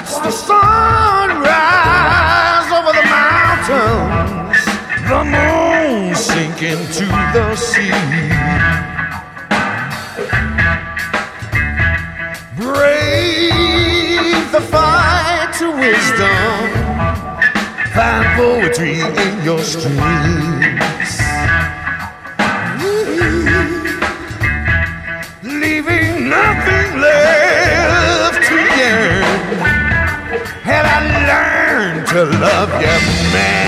Watch the sun rise over the mountains, the moon sink into the sea. Brave the fight to wisdom, find poetry in your streets, leaving nothing left to yearn. Had I learned to love you, man?